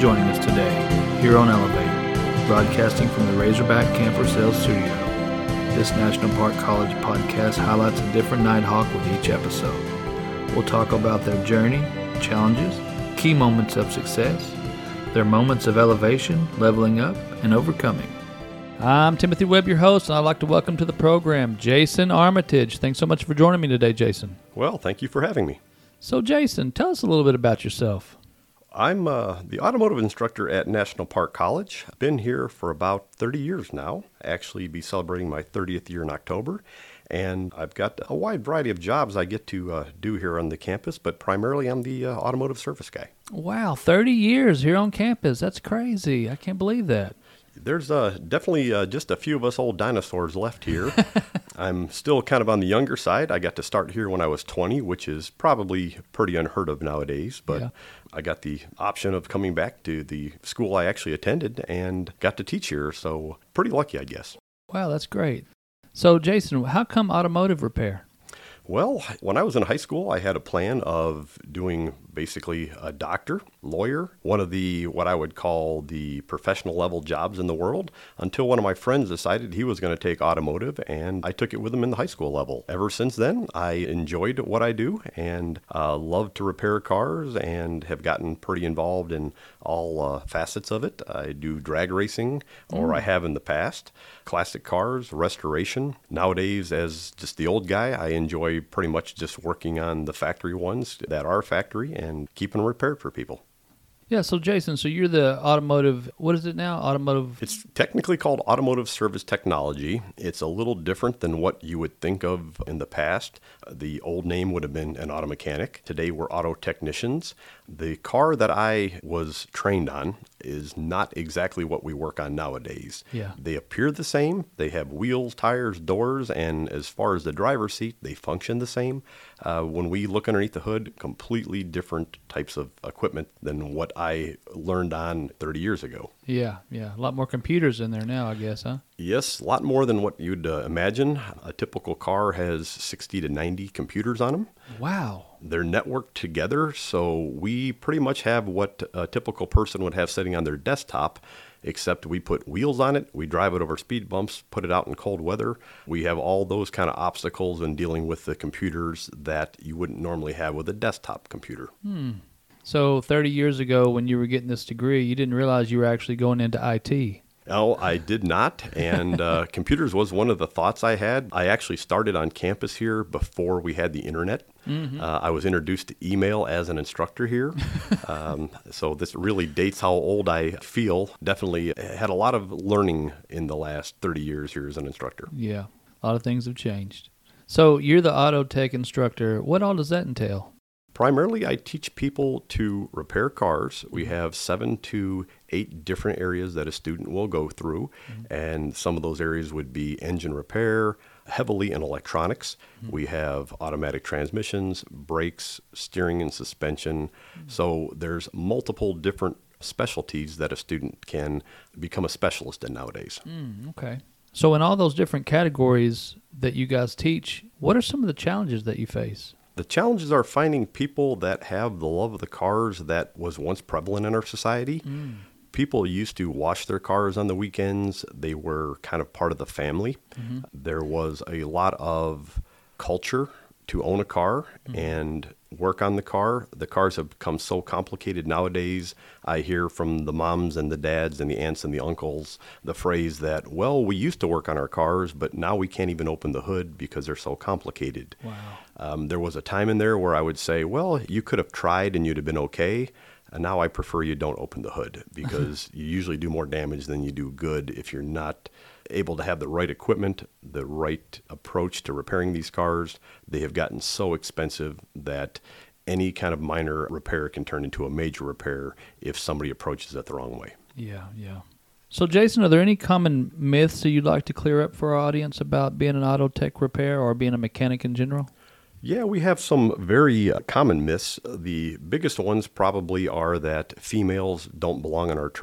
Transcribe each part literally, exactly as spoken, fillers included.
joining us today here on Elevate, broadcasting from the Razorback Camper Sales Studio. This National Park College podcast highlights a different Nighthawk with each episode. We'll talk about their journey, challenges, key moments of success, their moments of elevation, leveling up, and overcoming. I'm Timothy Webb, your host, and I'd like to welcome to the program Jason Armitage. Thanks so much for joining me today, Jason. Well, thank you for having me. So, Jason, tell us a little bit about yourself. I'm uh, the automotive instructor at National Park College. I've been here for about thirty years now. Actually, be celebrating my thirtieth year in October. And I've got a wide variety of jobs I get to uh, do here on the campus, but primarily I'm the uh, automotive service guy. Wow, thirty years here on campus. That's crazy. I can't believe that. There's uh, definitely uh, just a few of us old dinosaurs left here. I'm still kind of on the younger side. I got to start here when I was twenty, which is probably pretty unheard of nowadays. But yeah. I got the option of coming back to the school I actually attended and got to teach here. So pretty lucky, I guess. Wow, that's great. So, Jason, how come automotive repair? Well, when I was in high school, I had a plan of doing basically a doctor, lawyer, one of the what I would call the professional level jobs in the world, until one of my friends decided he was going to take automotive, and I took it with him in the high school level. Ever since then, I enjoyed what I do and uh, love to repair cars and have gotten pretty involved in all uh, facets of it. I do drag racing, or mm. I have in the past, classic cars, restoration. Nowadays, as just the old guy, I enjoy pretty much just working on the factory ones that are factory and keeping them repaired for people. Yeah, so Jason, so you're the automotive, what is it now? Automotive? It's technically called automotive service technology. It's a little different than what you would think of in the past. The old name would have been an auto mechanic. Today we're auto technicians. The car that I was trained on is not exactly what we work on nowadays. Yeah. They appear the same. They have wheels, tires, doors, and as far as the driver's seat, they function the same. Uh, when we look underneath the hood, completely different types of equipment than what I learned on thirty years ago. Yeah, yeah. A lot more computers in there now, I guess, huh? Yes, a lot more than what you'd uh, imagine. A typical car has sixty to ninety computers on them. Wow. They're networked together, so we pretty much have what a typical person would have sitting on their desktop, except we put wheels on it, we drive it over speed bumps, put it out in cold weather. We have all those kind of obstacles in dealing with the computers that you wouldn't normally have with a desktop computer. Hmm. So thirty years ago when you were getting this degree, you didn't realize you were actually going into I T. No, I did not, and uh, computers was one of the thoughts I had. I actually started on campus here before we had the internet. Mm-hmm. Uh, I was introduced to email as an instructor here, um, so this really dates how old I feel. Definitely had a lot of learning in the last thirty years here as an instructor. Yeah, a lot of things have changed. So you're the auto tech instructor. What all does that entail? Primarily, I teach people to repair cars. We have seven to eight different areas that a student will go through, mm-hmm. and some of those areas would be engine repair, heavily in electronics. Mm-hmm. We have automatic transmissions, brakes, steering and suspension. Mm-hmm. So there's multiple different specialties that a student can become a specialist in nowadays. Mm, okay. So in all those different categories that you guys teach, what are some of the challenges that you face? The challenges are finding people that have the love of the cars that was once prevalent in our society. Mm. People used to wash their cars on the weekends. They were kind of part of the family. Mm-hmm. There was a lot of culture to own a car mm-hmm. and work on the car. The cars have become so complicated nowadays. I hear from the moms and the dads and the aunts and the uncles the phrase that, well, we used to work on our cars, but now we can't even open the hood because they're so complicated. Wow. Um, there was a time in there where I would say, well, you could have tried and you'd have been okay. And now I prefer you don't open the hood because you usually do more damage than you do good if you're not able to have the right equipment, the right approach to repairing these cars. They have gotten so expensive that any kind of minor repair can turn into a major repair if somebody approaches it the wrong way. Yeah, yeah. So, Jason, are there any common myths that you'd like to clear up for our audience about being an auto tech repair or being a mechanic in general? Yeah, we have some very uh, common myths. The biggest ones probably are that females don't belong in our trade.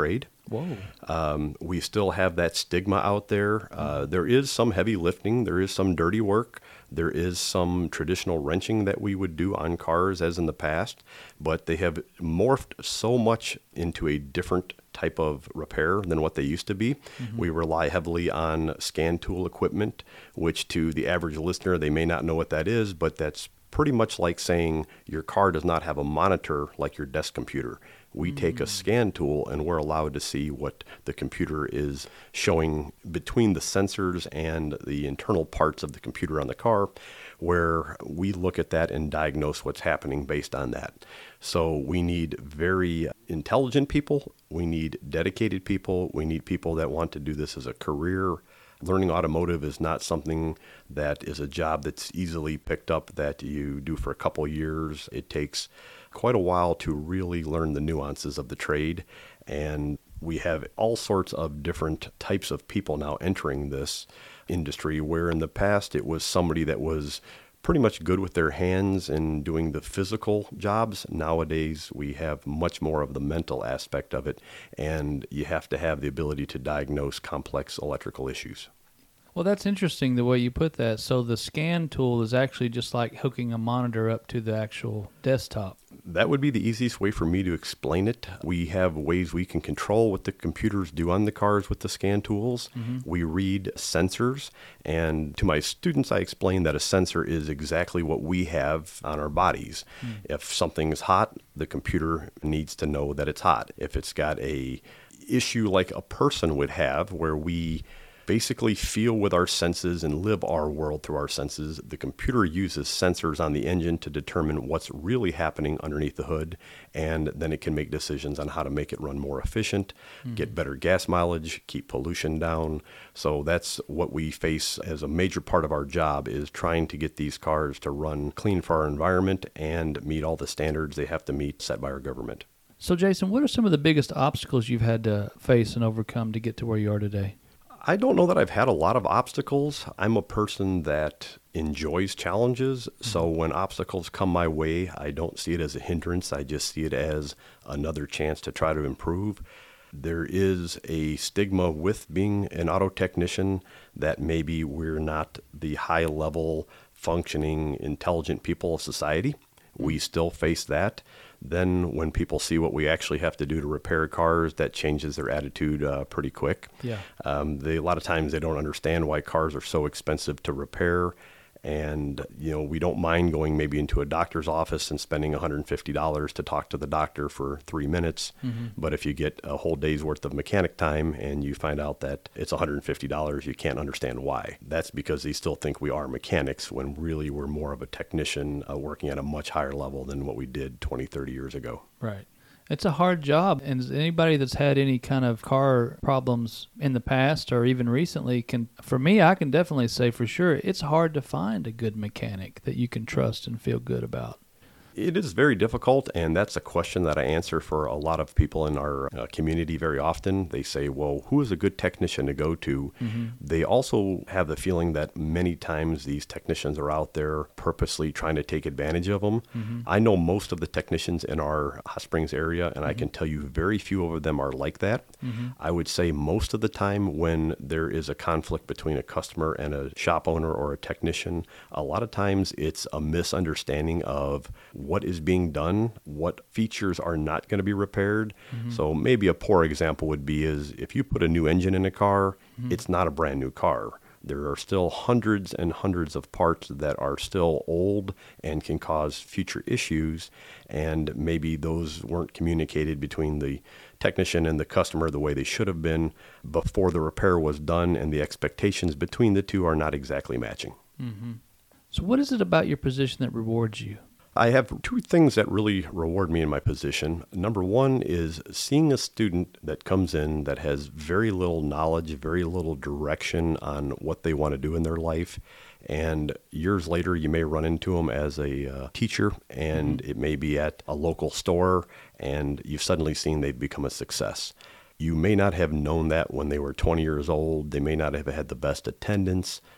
Whoa. Um, we still have that stigma out there. Uh, there is some heavy lifting. There is some dirty work. There is some traditional wrenching that we would do on cars as in the past, but they have morphed so much into a different type of repair than what they used to be. Mm-hmm. We rely heavily on scan tool equipment, which to the average listener, they may not know what that is, but that's pretty much like saying your car does not have a monitor like your desk computer. We mm-hmm. take a scan tool and we're allowed to see what the computer is showing between the sensors and the internal parts of the computer on the car, where we look at that and diagnose what's happening based on that. So we need very intelligent people. We need dedicated people. We need people that want to do this as a career. Learning automotive is not something that is a job that's easily picked up that you do for a couple years. It takes quite a while to really learn the nuances of the trade. And we have all sorts of different types of people now entering this industry, where in the past it was somebody that was pretty much good with their hands and doing the physical jobs. Nowadays, we have much more of the mental aspect of it, and you have to have the ability to diagnose complex electrical issues. Well, that's interesting the way you put that. So the scan tool is actually just like hooking a monitor up to the actual desktop. That would be the easiest way for me to explain it. We have ways we can control what the computers do on the cars with the scan tools. Mm-hmm. We read sensors, and to my students, I explain that a sensor is exactly what we have on our bodies. Mm. If something's hot, the computer needs to know that it's hot. If it's got a issue like a person would have, where we basically feel with our senses and live our world through our senses, the computer uses sensors on the engine to determine what's really happening underneath the hood, and then it can make decisions on how to make it run more efficient, mm-hmm. get better gas mileage, keep pollution down. So that's what we face as a major part of our job, is trying to get these cars to run clean for our environment and meet all the standards they have to meet set by our government. So Jason, what are some of the biggest obstacles you've had to face and overcome to get to where you are today? I don't know that I've had a lot of obstacles. I'm a person that enjoys challenges. Mm-hmm. So when obstacles come my way, I don't see it as a hindrance. I just see it as another chance to try to improve. There is a stigma with being an auto technician that maybe we're not the high-level, functioning, intelligent people of society. We still face that. Then when people see what we actually have to do to repair cars, that changes their attitude uh, pretty quick. Yeah. Um, they, a lot of times they don't understand why cars are so expensive to repair. And, you know, we don't mind going maybe into a doctor's office and spending one hundred fifty dollars to talk to the doctor for three minutes. Mm-hmm. But if you get a whole day's worth of mechanic time and you find out that it's one hundred fifty dollars, you can't understand why. That's because they still think we are mechanics when really we're more of a technician uh, working at a much higher level than what we did twenty, thirty years ago. Right. It's a hard job, and anybody that's had any kind of car problems in the past or even recently can, for me, I can definitely say for sure, it's hard to find a good mechanic that you can trust and feel good about. It is very difficult, and that's a question that I answer for a lot of people in our uh, community very often. They say, well, who is a good technician to go to? Mm-hmm. They also have the feeling that many times these technicians are out there purposely trying to take advantage of them. Mm-hmm. I know most of the technicians in our Hot Springs area, and mm-hmm. I can tell you very few of them are like that. Mm-hmm. I would say most of the time when there is a conflict between a customer and a shop owner or a technician, a lot of times it's a misunderstanding of what is being done, what features are not going to be repaired. Mm-hmm. So maybe a poor example would be is if you put a new engine in a car, mm-hmm. it's not a brand new car. There are still hundreds and hundreds of parts that are still old and can cause future issues, and maybe those weren't communicated between the technician and the customer the way they should have been before the repair was done, and the expectations between the two are not exactly matching. Mm-hmm. So what is it about your position that rewards you? I have two things that really reward me in my position. Number one is seeing a student that comes in that has very little knowledge, very little direction on what they want to do in their life. And years later, you may run into them as a uh, teacher, and mm-hmm. it may be at a local store, and you've suddenly seen they've become a success. You may not have known that when they were twenty years old. They may not have had the best attendance,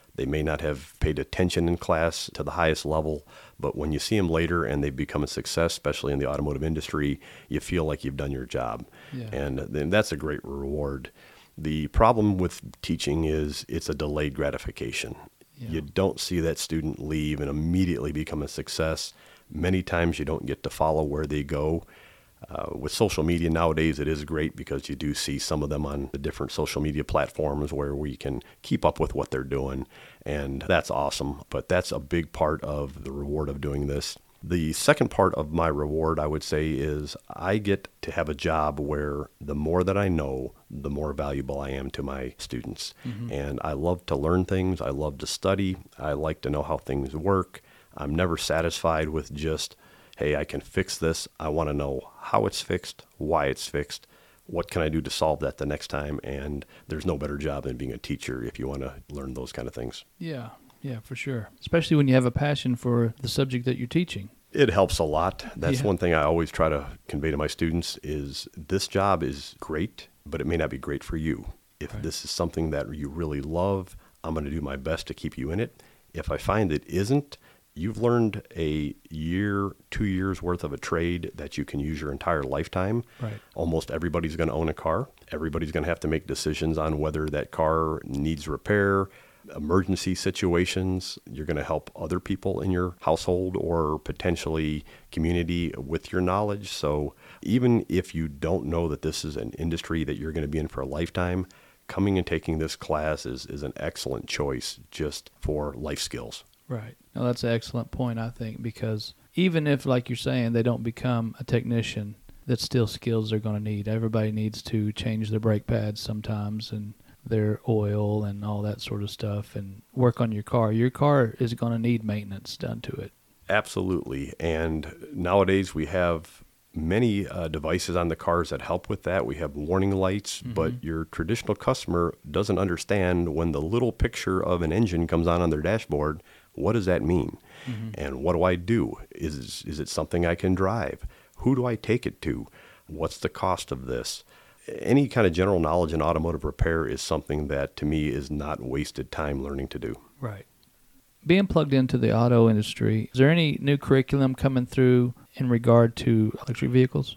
They may not have paid attention in class to the highest level, but when you see them later and they become a success, especially in the automotive industry, you feel like you've done your job. Yeah. And then that's a great reward. The problem with teaching is it's a delayed gratification. Yeah. You don't see that student leave and immediately become a success. Many times you don't get to follow where they go. Uh, with social media nowadays, it is great because you do see some of them on the different social media platforms where we can keep up with what they're doing, and that's awesome. But that's a big part of the reward of doing this. The second part of my reward, I would say, is I get to have a job where the more that I know, the more valuable I am to my students. Mm-hmm. And I love to learn things. I love to study. I like to know how things work. I'm never satisfied with just, hey, I can fix this. I want to know how it's fixed, why it's fixed, what can I do to solve that the next time. And there's no better job than being a teacher if you want to learn those kind of things. Yeah, yeah, for sure. Especially when you have a passion for the subject that you're teaching. It helps a lot. That's yeah. one thing I always try to convey to my students is this job is great, but it may not be great for you. If right. this is something that you really love, I'm going to do my best to keep you in it. If I find it isn't, you've learned a year, two years worth of a trade that you can use your entire lifetime. Right. Almost everybody's going to own a car. Everybody's going to have to make decisions on whether that car needs repair, emergency situations. You're going to help other people in your household or potentially community with your knowledge. So even if you don't know that this is an industry that you're going to be in for a lifetime, coming and taking this class is, is an excellent choice just for life skills. Right. Now, that's an excellent point, I think, because even if, like you're saying, they don't become a technician, that's still skills they're going to need. Everybody needs to change their brake pads sometimes and their oil and all that sort of stuff and work on your car. Your car is going to need maintenance done to it. Absolutely. And nowadays we have many uh, devices on the cars that help with that. We have warning lights, mm-hmm. but your traditional customer doesn't understand when the little picture of an engine comes on on their dashboard. What does that mean? Mm-hmm. And what do I do? Is is it something I can drive? Who do I take it to? What's the cost of this? Any kind of general knowledge in automotive repair is something that, to me, is not wasted time learning to do. Right. Being plugged into the auto industry, is there any new curriculum coming through in regard to electric vehicles?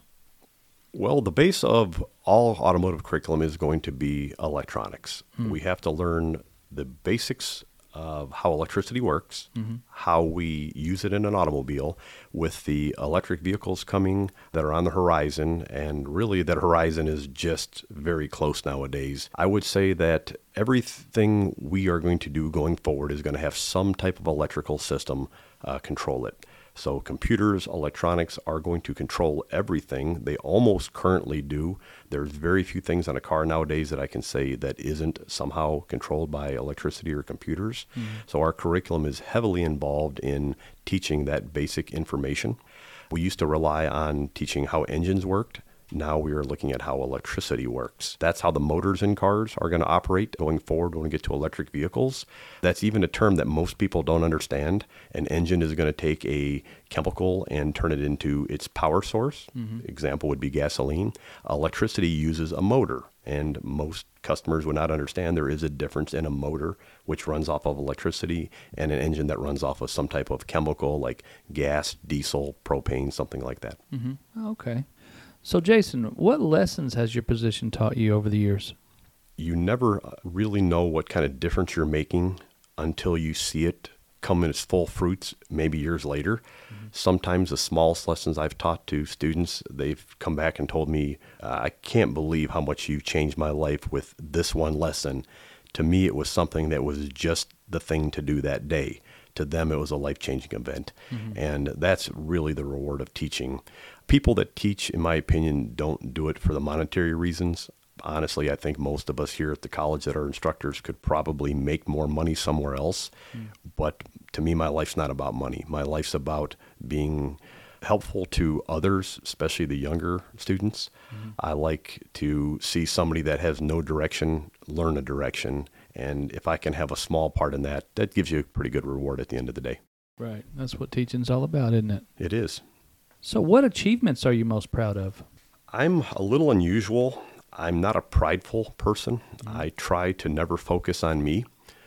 Well, the base of all automotive curriculum is going to be electronics. Hmm. We have to learn the basics of how electricity works, mm-hmm. how we use it in an automobile, with the electric vehicles coming that are on the horizon, and really that horizon is just very close nowadays. I would say that everything we are going to do going forward is going to have some type of electrical system uh, control it. So computers, electronics are going to control everything. They almost currently do. There's very few things on a car nowadays that I can say that isn't somehow controlled by electricity or computers. Mm-hmm. So our curriculum is heavily involved in teaching that basic information. We used to rely on teaching how engines worked. Now we are looking at how electricity works. That's how the motors in cars are going to operate going forward when we get to electric vehicles. That's even a term that most people don't understand. An engine is going to take a chemical and turn it into its power source. Mm-hmm. Example would be gasoline. Electricity uses a motor, and most customers would not understand there is a difference in a motor which runs off of electricity and an engine that runs off of some type of chemical like gas, diesel, propane, something like that. Mm-hmm. Okay. So, Jason, what lessons has your position taught you over the years? You never really know what kind of difference you're making until you see it come in its full fruits maybe years later. Mm-hmm. Sometimes the smallest lessons I've taught to students, they've come back and told me, uh, I can't believe how much you've changed my life with this one lesson. To me, it was something that was just the thing to do that day. To them, it was a life-changing event. Mm-hmm. And that's really the reward of teaching. People that teach, in my opinion, don't do it for the monetary reasons. Honestly, I think most of us here at the college that are instructors could probably make more money somewhere else. Mm. But to me, my life's not about money. My life's about being helpful to others, especially the younger students. Mm-hmm. I like to see somebody that has no direction learn a direction. And if I can have a small part in that, that gives you a pretty good reward at the end of the day. Right. That's what teaching's all about, isn't it? It is. So what achievements are you most proud of? I'm a little unusual. I'm not a prideful person. Mm-hmm. I try to never focus on me.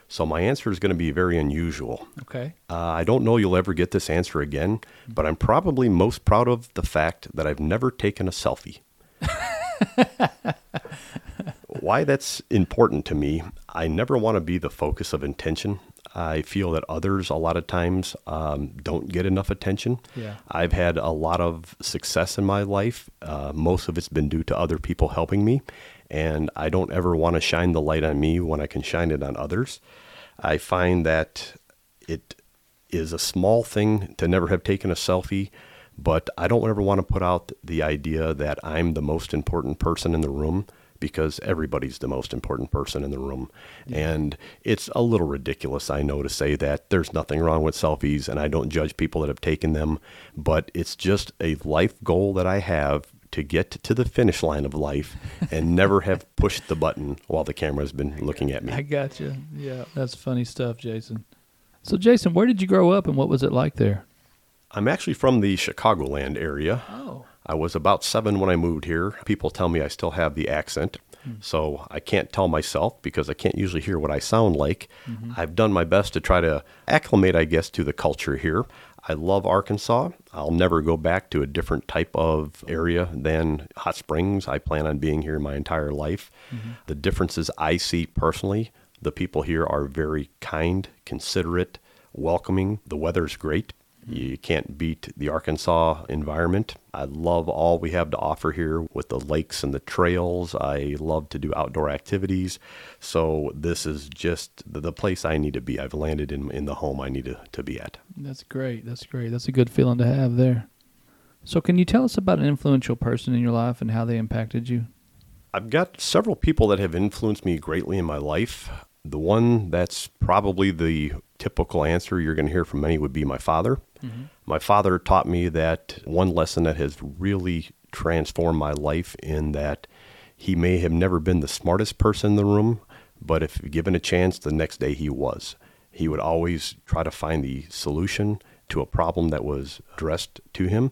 So my answer is going to be very unusual. Okay. Uh, I don't know you'll ever get this answer again, but I'm probably most proud of the fact that I've never taken a selfie. Why that's important to me, I never want to be the focus of attention. I feel that others a lot of times um, don't get enough attention. Yeah. I've had a lot of success in my life. Uh, most of it's been due to other people helping me, and I don't ever want to shine the light on me when I can shine it on others. I find that it is a small thing to never have taken a selfie, but I don't ever want to put out the idea that I'm the most important person in the room, because everybody's the most important person in the room. Yeah. And it's a little ridiculous, I know, to say that. There's nothing wrong with selfies, and I don't judge people that have taken them, but it's just a life goal that I have to get to the finish line of life and never have pushed the button while the camera's been looking at me. I got you. Yeah, that's funny stuff, Jason. So, Jason, where did you grow up, and what was it like there? I'm actually from the Chicagoland area. Oh. I was about seven when I moved here. People tell me I still have the accent, hmm. so I can't tell myself because I can't usually hear what I sound like. Mm-hmm. I've done my best to try to acclimate, I guess, to the culture here. I love Arkansas. I'll never go back to a different type of area than Hot Springs. I plan on being here my entire life. Mm-hmm. The differences I see personally, the people here are very kind, considerate, welcoming. The weather's great. You can't beat the Arkansas environment. I love all we have to offer here with the lakes and the trails. I love to do outdoor activities. So this is just the place I need to be. I've landed in in the home I need to, to be at. That's great. That's great. That's a good feeling to have there. So can you tell us about an influential person in your life and how they impacted you? I've got several people that have influenced me greatly in my life. The one that's probably the typical answer you're going to hear from many would be my father. Mm-hmm. My father taught me that one lesson that has really transformed my life, in that he may have never been the smartest person in the room, but if given a chance, the next day he was. He would always try to find the solution to a problem that was addressed to him.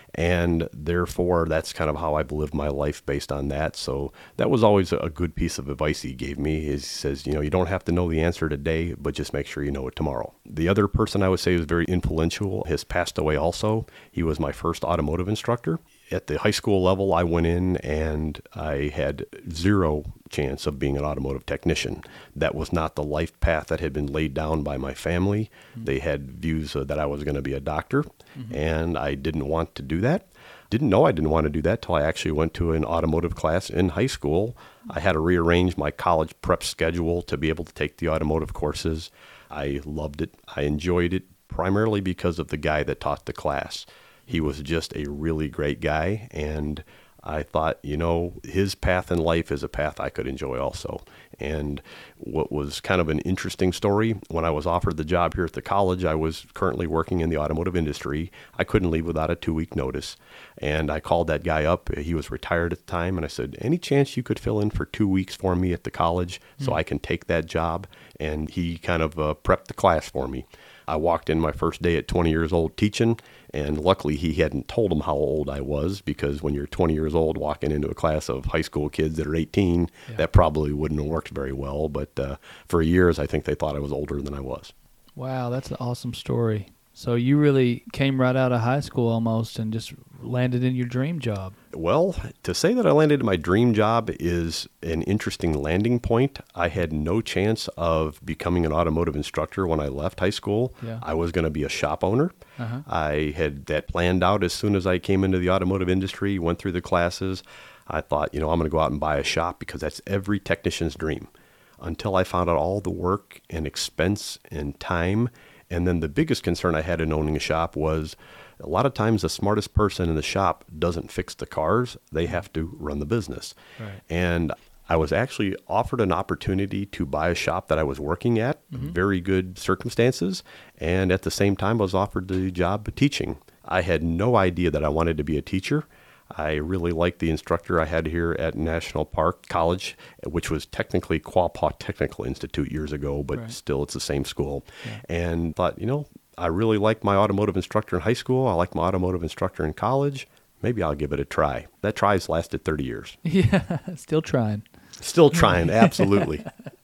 And therefore, that's kind of how I've lived my life based on that. So that was always a good piece of advice he gave me. He says, you know, you don't have to know the answer today, but just make sure you know it tomorrow. The other person I would say was very influential has passed away also. He was my first automotive instructor. At the high school level, I went in and I had zero chance of being an automotive technician. That was not the life path that had been laid down by my family. Mm-hmm. They had views uh, that I was going to be a doctor, mm-hmm. and I didn't want to do that. Didn't know I didn't want to do that till I actually went to an automotive class in high school. I had to rearrange my college prep schedule to be able to take the automotive courses. I loved it. I enjoyed it primarily because of the guy that taught the class. He was just a really great guy, and I thought, you know, his path in life is a path I could enjoy also. And what was kind of an interesting story, when I was offered the job here at the college, I was currently working in the automotive industry. I couldn't leave without a two-week notice. And I called that guy up. He was retired at the time, and I said, any chance you could fill in for two weeks for me at the college mm-hmm. so I can take that job? And he kind of uh, prepped the class for me. I walked in my first day at twenty years old teaching, and luckily he hadn't told them how old I was, because when you're twenty years old walking into a class of high school kids that are eighteen, yeah. that probably wouldn't have worked very well. But uh, for years, I think they thought I was older than I was. Wow, that's an awesome story. So you really came right out of high school almost and just landed in your dream job. Well, to say that I landed in my dream job is an interesting landing point. I had no chance of becoming an automotive instructor when I left high school. Yeah. I was going to be a shop owner. Uh-huh. I had that planned out as soon as I came into the automotive industry, went through the classes. I thought, you know, I'm going to go out and buy a shop because that's every technician's dream. Until I found out all the work and expense and time. And then the biggest concern I had in owning a shop was a lot of times the smartest person in the shop doesn't fix the cars. They have to run the business. Right. And I was actually offered an opportunity to buy a shop that I was working at, mm-hmm. very good circumstances. And at the same time, I was offered the job of teaching. I had no idea that I wanted to be a teacher. I really liked the instructor I had here at National Park College, which was technically Quapaw Technical Institute years ago, but right. still it's the same school. Yeah. And thought, you know, I really liked my automotive instructor in high school. I liked my automotive instructor in college. Maybe I'll give it a try. That try's lasted thirty years. Yeah, still trying. Still trying, absolutely.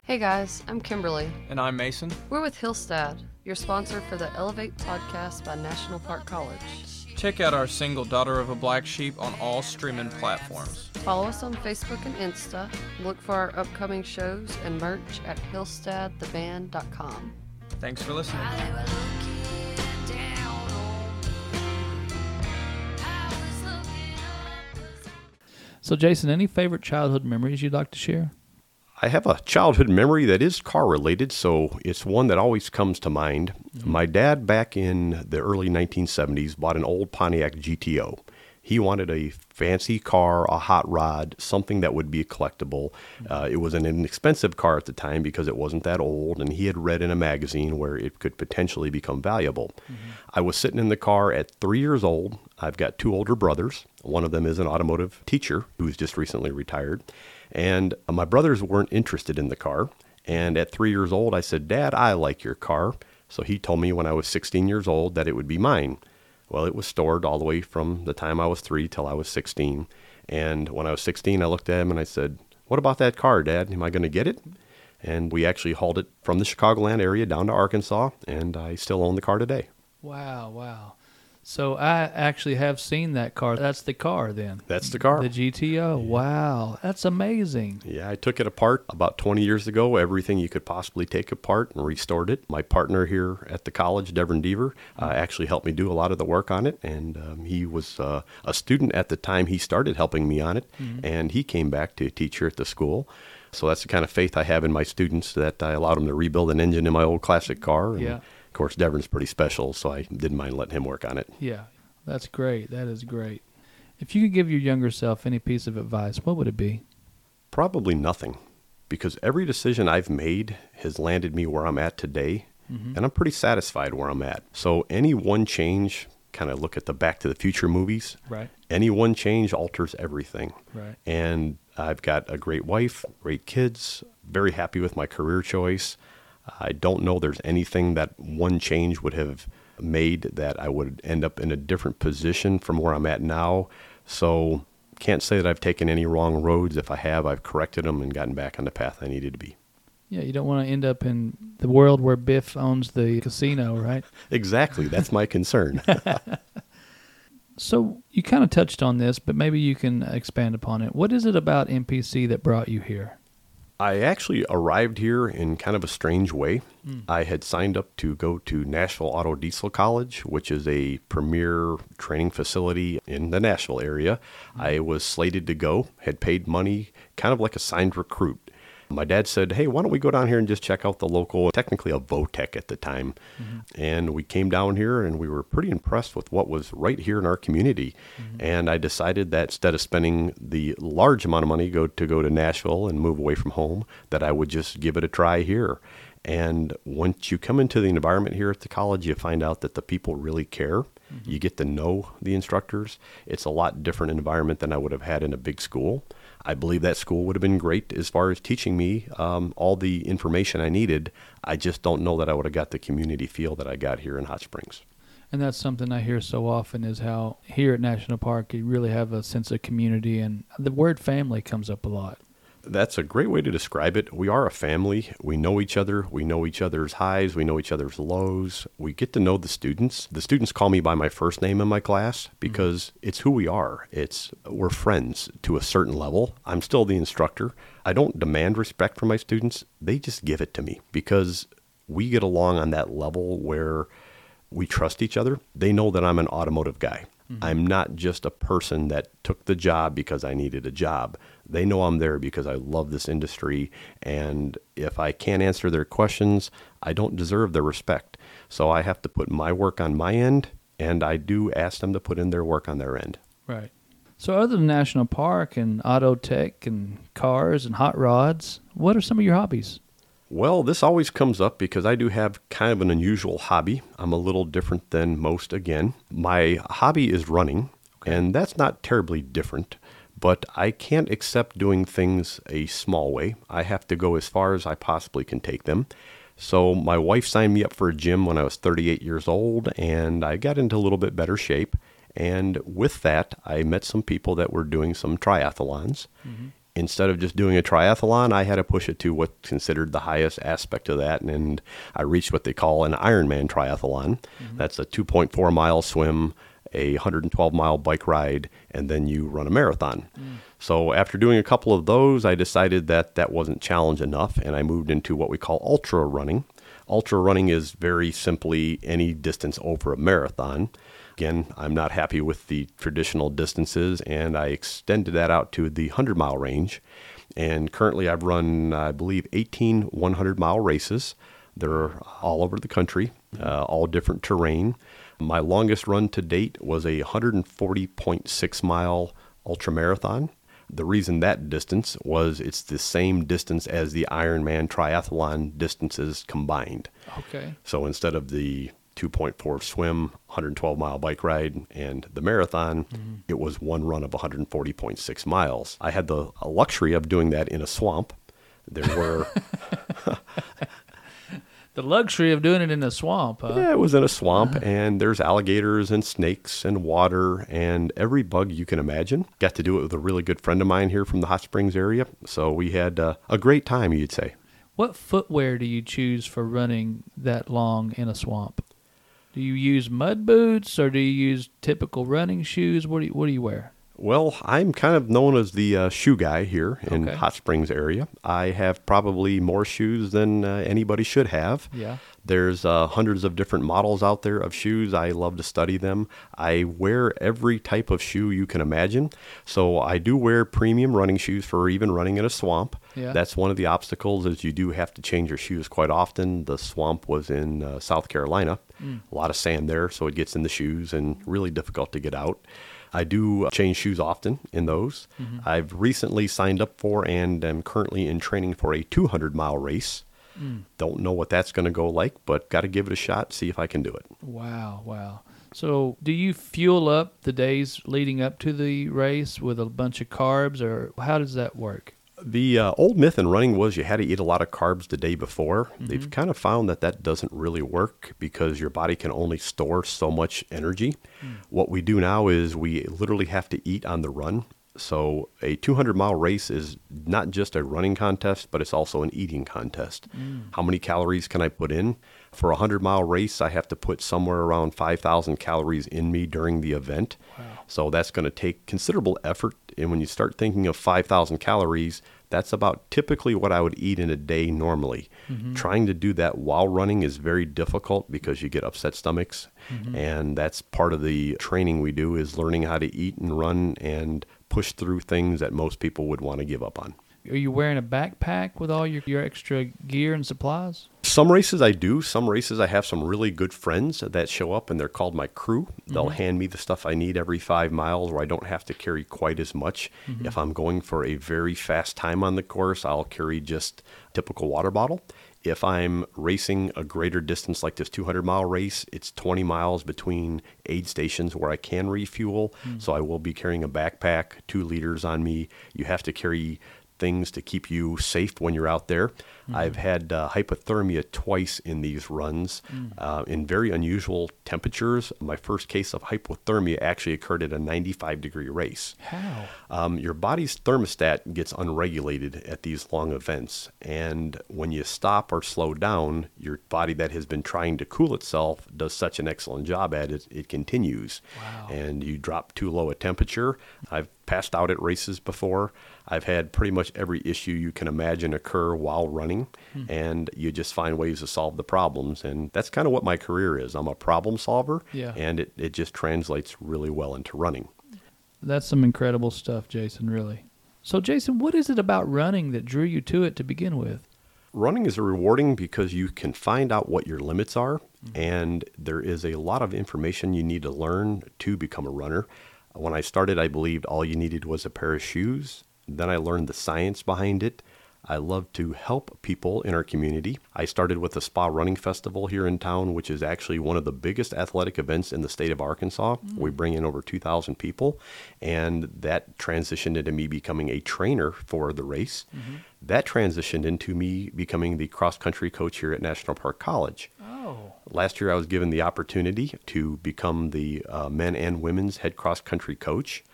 Hey guys, I'm Kimberly. And I'm Mason. We're with Hillstad, your sponsor for the Elevate podcast by National Park College. Check out our single Daughter of a Black Sheep on all streaming platforms. Follow us on Facebook and Insta. Look for our upcoming shows and merch at hillstad the band dot com. Thanks for listening. So, Jason, any favorite childhood memories you'd like to share? I have a childhood memory that is car related, so it's one that always comes to mind. Mm-hmm. My dad, back in the early nineteen seventies, bought an old Pontiac G T O. He wanted a fancy car, a hot rod, something that would be collectible. Uh, it was an inexpensive car at the time because it wasn't that old, and he had read in a magazine where it could potentially become valuable. Mm-hmm. I was sitting in the car at three years old. I've got two older brothers. One of them is an automotive teacher who's just recently retired. And my brothers weren't interested in the car. And at three years old, I said, "Dad, I like your car." So he told me when I was sixteen years old that it would be mine. Well, it was stored all the way from the time I was three till I was sixteen. And when I was sixteen, I looked at him and I said, "What about that car, Dad? Am I going to get it?" And we actually hauled it from the Chicagoland area down to Arkansas, and I still own the car today. Wow, wow. So I actually have seen that car. That's the car then? That's the car. The G T O. Yeah. Wow. That's amazing. Yeah, I took it apart about twenty years ago, everything you could possibly take apart, and restored it. My partner here at the college, Devin Deaver, uh, actually helped me do a lot of the work on it, and um, he was uh, a student at the time he started helping me on it, mm-hmm. and he came back to teach here at the school. So that's the kind of faith I have in my students, that I allowed them to rebuild an engine in my old classic car. And, yeah. Of course, Devon's pretty special, so I didn't mind letting him work on it. Yeah, that's great. That is great. If you could give your younger self any piece of advice, what would it be? Probably nothing, because every decision I've made has landed me where I'm at today, mm-hmm. and I'm pretty satisfied where I'm at. So any one change, kind of look at the Back to the Future movies, right? Any one change alters everything. Right. And I've got a great wife, great kids, very happy with my career choice. I don't know there's anything that one change would have made that I would end up in a different position from where I'm at now. So can't say that I've taken any wrong roads. If I have, I've corrected them and gotten back on the path I needed to be. Yeah, you don't want to end up in the world where Biff owns the casino, right? Exactly. That's my concern. So you kind of touched on this, but maybe you can expand upon it. What is it about N P C that brought you here? I actually arrived here in kind of a strange way. Mm. I had signed up to go to Nashville Auto Diesel College, which is a premier training facility in the Nashville area. Mm. I was slated to go, had paid money, kind of like a signed recruit. My dad said, "Hey, why don't we go down here and just check out the local," technically a Votech at the time. Mm-hmm. And we came down here and we were pretty impressed with what was right here in our community. Mm-hmm. And I decided that instead of spending the large amount of money go to go to Nashville and move away from home, that I would just give it a try here. And once you come into the environment here at the college, you find out that the people really care. Mm-hmm. You get to know the instructors. It's a lot different environment than I would have had in a big school. I believe that school would have been great as far as teaching me um, all the information I needed. I just don't know that I would have got the community feel that I got here in Hot Springs. And that's something I hear so often, is how here at National Park you really have a sense of community, and the word family comes up a lot. That's a great way to describe it. We are a family. We know each other. We know each other's highs. We know each other's lows. We get to know the students. The students call me by my first name in my class because mm-hmm. it's who we are. It's we're friends to a certain level. I'm still the instructor. I don't demand respect from my students. They just give it to me because we get along on that level where we trust each other. They know that I'm an automotive guy. Mm-hmm. I'm not just a person that took the job because I needed a job. They know I'm there because I love this industry, and if I can't answer their questions, I don't deserve their respect. So I have to put my work on my end, and I do ask them to put in their work on their end. Right. So other than National Park and auto tech and cars and hot rods, what are some of your hobbies? Well, this always comes up because I do have kind of an unusual hobby. I'm a little different than most again. My hobby is running, okay. And that's not terribly different, but I can't accept doing things a small way. I have to go as far as I possibly can take them. So my wife signed me up for a gym when I was thirty-eight years old, and I got into a little bit better shape. And with that, I met some people that were doing some triathlons. Mm-hmm. instead of just doing a triathlon, I had to push it to what's considered the highest aspect of that. And I reached what they call an Ironman triathlon. Mm-hmm. That's a two point four mile swim, a one hundred twelve mile bike ride, and then you run a marathon. Mm. So after doing a couple of those, I decided that that wasn't challenge enough, and I moved into what we call ultra running. Ultra running is very simply any distance over a marathon. Again, I'm not happy with the traditional distances, and I extended that out to the one hundred mile range. And currently I've run, I believe, eighteen one hundred mile races. They're all over the country, uh, all different terrain. My longest run to date was a one hundred forty point six mile ultra marathon. The reason that distance was it's the same distance as the Ironman triathlon distances combined. Okay. So instead of the two point four swim, one hundred twelve mile bike ride, and the marathon, mm-hmm. it was one run of one hundred forty point six miles. I had the luxury of doing that in a swamp. There were... The luxury of doing it in a swamp, huh? Yeah, it was in a swamp, uh-huh. and there's alligators and snakes and water and every bug you can imagine. Got to do it with a really good friend of mine here from the Hot Springs area, so we had uh, a great time, you'd say. What footwear do you choose for running that long in a swamp? Do you use mud boots, or do you use typical running shoes? What do you, what do you wear? Well, I'm kind of known as the uh, shoe guy here in okay. Hot Springs area. I have probably more shoes than uh, anybody should have. Yeah. There's uh, hundreds of different models out there of shoes. I love to study them. I wear every type of shoe you can imagine. So I do wear premium running shoes for even running in a swamp. Yeah. That's one of the obstacles, is you do have to change your shoes quite often. The swamp was in uh, South Carolina. Mm. A lot of sand there, so it gets in the shoes and really difficult to get out. I do change shoes often in those. Mm-hmm. I've recently signed up for and am currently in training for a two hundred mile race. Mm. Don't know what that's going to go like, but got to give it a shot, see if I can do it. Wow, wow. So do you fuel up the days leading up to the race with a bunch of carbs, or how does that work? The uh, old myth in running was you had to eat a lot of carbs the day before. Mm-hmm. They've kind of found that that doesn't really work because your body can only store so much energy. Mm. What we do now is we literally have to eat on the run. So a two hundred mile race is not just a running contest, but it's also an eating contest. Mm. How many calories can I put in? For a one hundred mile race, I have to put somewhere around five thousand calories in me during the event. Wow. So that's going to take considerable effort. And when you start thinking of five thousand calories, that's about typically what I would eat in a day normally. Mm-hmm. Trying to do that while running is very difficult because you get upset stomachs. Mm-hmm. And that's part of the training we do, is learning how to eat and run and push through things that most people would want to give up on. Are you wearing a backpack with all your, your extra gear and supplies? Some races I do. Some races I have some really good friends that show up, and they're called my crew. They'll mm-hmm. hand me the stuff I need every five miles where I don't have to carry quite as much. Mm-hmm. If I'm going for a very fast time on the course, I'll carry just a typical water bottle. If I'm racing a greater distance like this two hundred mile race, it's twenty miles between aid stations where I can refuel. Mm. So I will be carrying a backpack, two liters on me. You have to carry things to keep you safe when you're out there. Mm-hmm. I've had uh, hypothermia twice in these runs mm. uh, in very unusual temperatures. My first case of hypothermia actually occurred at a ninety-five degree race. How? Um, your body's thermostat gets unregulated at these long events. And when you stop or slow down, your body that has been trying to cool itself does such an excellent job at it, it continues. Wow. And you drop too low a temperature. I've passed out at races before. I've had pretty much every issue you can imagine occur while running, hmm. and you just find ways to solve the problems. And that's kind of what my career is. I'm a problem solver, yeah. and it, it just translates really well into running. That's some incredible stuff, Jason, really. So, Jason, what is it about running that drew you to it to begin with? Running is rewarding because you can find out what your limits are, mm-hmm. and there is a lot of information you need to learn to become a runner. When I started, I believed all you needed was a pair of shoes. Then I learned the science behind it. I love to help people in our community. I started with the Spa Running Festival here in town, which is actually one of the biggest athletic events in the state of Arkansas. Mm. We bring in over two thousand people, and that transitioned into me becoming a trainer for the race. Mm-hmm. That transitioned into me becoming the cross-country coach here at National Park College. Oh. Last year, I was given the opportunity to become the uh, men and women's head cross-country coach.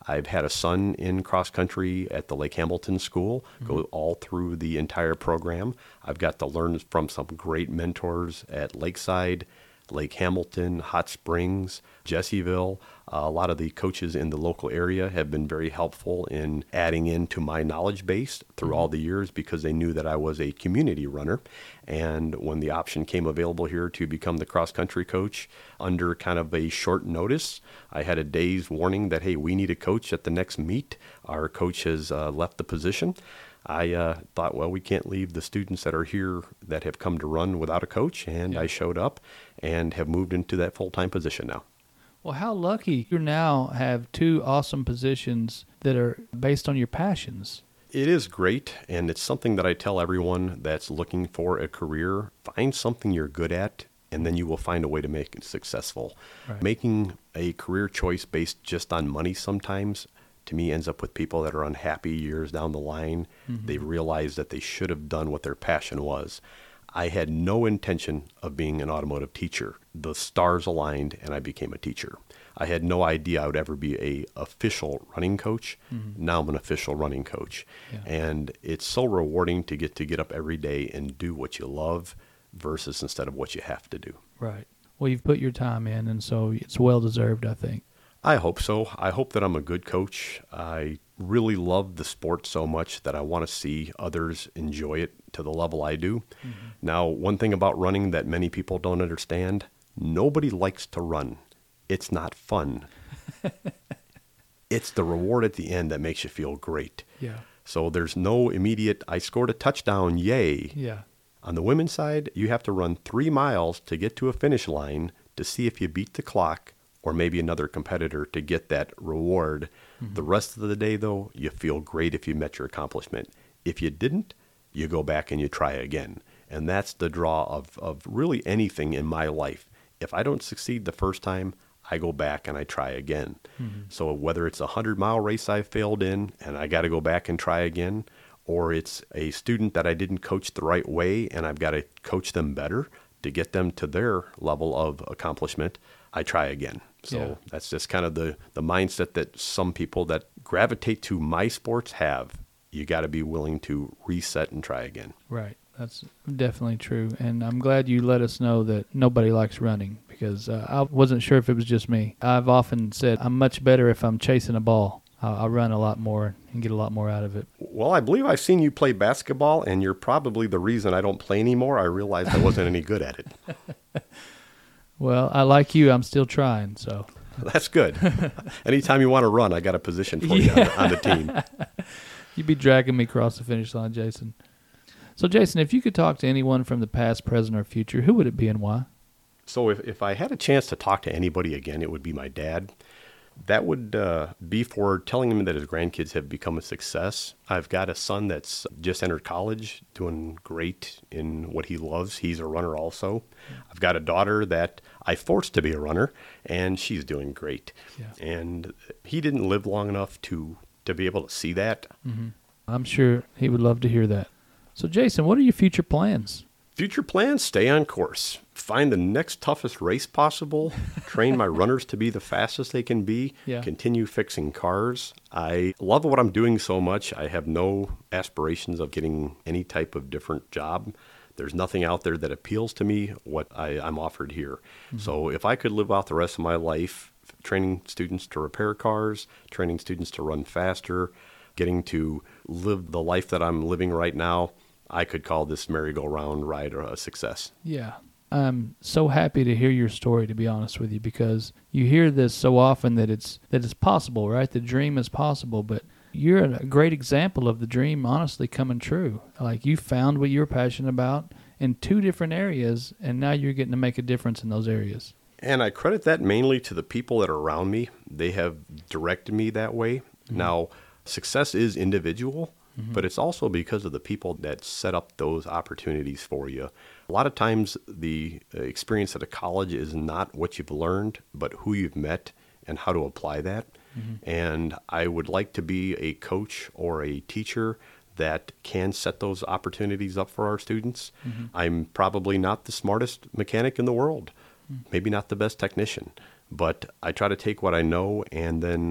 I've had a son in cross country at the Lake Hamilton School, mm-hmm. go all through the entire program. I've got to learn from some great mentors at Lakeside, Lake Hamilton, Hot Springs, Jessieville. Uh, a lot of the coaches in the local area have been very helpful in adding into my knowledge base through mm-hmm. all the years because they knew that I was a community runner. And when the option came available here to become the cross-country coach under kind of a short notice, I had a day's warning that, hey, we need a coach at the next meet. Our coach has uh, left the position. I uh, thought, well, we can't leave the students that are here that have come to run without a coach, and yeah. I showed up and have moved into that full-time position now. Well, how lucky you now have two awesome positions that are based on your passions. It is great, and it's something that I tell everyone that's looking for a career. Find something you're good at, and then you will find a way to make it successful. Right. Making a career choice based just on money sometimes to me ends up with people that are unhappy years down the line. Mm-hmm. They realize that they should have done what their passion was. I had no intention of being an automotive teacher. The stars aligned and I became a teacher. I had no idea I would ever be a official running coach. Mm-hmm. Now I'm an official running coach. Yeah. And it's so rewarding to get to get up every day and do what you love versus instead of what you have to do. Right. Well, you've put your time in, and so it's well deserved, I think. I hope so. I hope that I'm a good coach. I really love the sport so much that I want to see others enjoy it to the level I do. Mm-hmm. Now, one thing about running that many people don't understand, nobody likes to run. It's not fun. It's the reward at the end that makes you feel great. Yeah. So there's no immediate, I scored a touchdown, yay. Yeah. On the women's side, you have to run three miles to get to a finish line to see if you beat the clock or maybe another competitor to get that reward. Mm-hmm. The rest of the day, though, you feel great if you met your accomplishment. If you didn't, you go back and you try again. And that's the draw of, of really anything in my life. If I don't succeed the first time, I go back and I try again. Mm-hmm. So whether it's a hundred-mile race I failed in and I got to go back and try again, or it's a student that I didn't coach the right way and I've got to coach them better to get them to their level of accomplishment, I try again. So yeah. That's just kind of the, the mindset that some people that gravitate to my sports have. You got to be willing to reset and try again. Right. That's definitely true. And I'm glad you let us know that nobody likes running because uh, I wasn't sure if it was just me. I've often said I'm much better if I'm chasing a ball. I'll, I'll run a lot more and get a lot more out of it. Well, I believe I've seen you play basketball, and you're probably the reason I don't play anymore. I realized I wasn't any good at it. Well, I like you. I'm still trying, so. That's good. Anytime you want to run, I got a position for you yeah. on, the, on the team. You'd be dragging me across the finish line, Jason. So, Jason, if you could talk to anyone from the past, present, or future, who would it be and why? So if, if I had a chance to talk to anybody again, it would be my dad. That would uh, be for telling him that his grandkids have become a success. I've got a son that's just entered college, doing great in what he loves. He's a runner also. I've got a daughter that I forced to be a runner, and she's doing great. Yeah. And he didn't live long enough to, to be able to see that. Mm-hmm. I'm sure he would love to hear that. So, Jason, what are your future plans? Future plans, stay on course. Find the next toughest race possible. Train my runners to be the fastest they can be. Yeah. Continue fixing cars. I love what I'm doing so much. I have no aspirations of getting any type of different job. There's nothing out there that appeals to me what I, I'm offered here. Mm-hmm. So if I could live out the rest of my life training students to repair cars, training students to run faster, getting to live the life that I'm living right now, I could call this merry-go-round ride a success. Yeah. I'm so happy to hear your story, to be honest with you, because you hear this so often that it's that it's possible, right? The dream is possible, but you're a great example of the dream honestly coming true. Like you found what you're passionate about in two different areas, and now you're getting to make a difference in those areas. And I credit that mainly to the people that are around me. They have directed me that way. Mm-hmm. Now, success is individual. Mm-hmm. But it's also because of the people that set up those opportunities for you. A lot of times the experience at a college is not what you've learned, but who you've met and how to apply that. Mm-hmm. And I would like to be a coach or a teacher that can set those opportunities up for our students. Mm-hmm. I'm probably not the smartest mechanic in the world, mm-hmm. maybe not the best technician, but I try to take what I know and then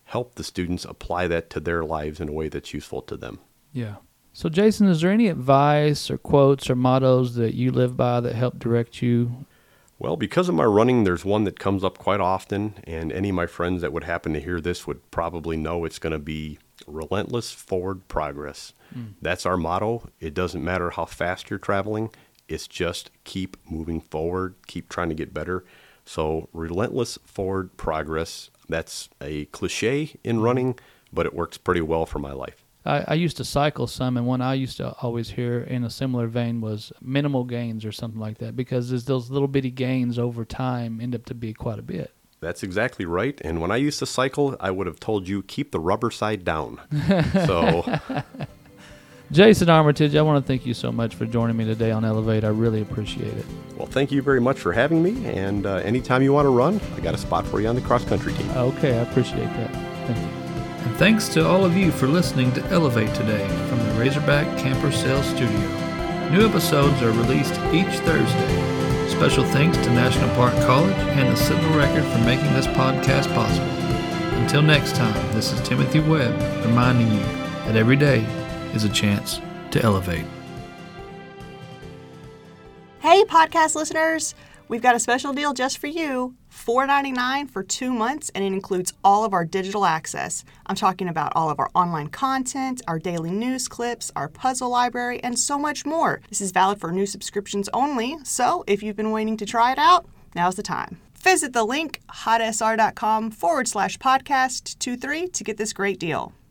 help the students apply that to their lives in a way that's useful to them. Yeah. So, Jason, is there any advice or quotes or mottos that you live by that help direct you? Well, because of my running, there's one that comes up quite often, and any of my friends that would happen to hear this would probably know it's going to be relentless forward progress. Mm. That's our motto. It doesn't matter how fast you're traveling. It's just keep moving forward, keep trying to get better. So relentless forward progress, that's a cliche in running, but it works pretty well for my life. I, I used to cycle some, and one I used to always hear in a similar vein was minimal gains or something like that, because there's those little bitty gains over time end up to be quite a bit. That's exactly right. And when I used to cycle, I would have told you, keep the rubber side down. So, Jason Armitage, I want to thank you so much for joining me today on Elevate. I really appreciate it. Well, thank you very much for having me. And uh, anytime you want to run, I got a spot for you on the cross-country team. Okay, I appreciate that. Thank you. And thanks to all of you for listening to Elevate today from the Razorback Camper Sales Studio. New episodes are released each Thursday. Special thanks to National Park College and the Citadel Record for making this podcast possible. Until next time, this is Timothy Webb reminding you that every day is a chance to elevate. Hey, podcast listeners! We've got a special deal just for you. four dollars and ninety-nine cents for two months, and it includes all of our digital access. I'm talking about all of our online content, our daily news clips, our puzzle library, and so much more. This is valid for new subscriptions only, so if you've been waiting to try it out, now's the time. Visit the link, hotsr.com forward slash podcast 23 to get this great deal.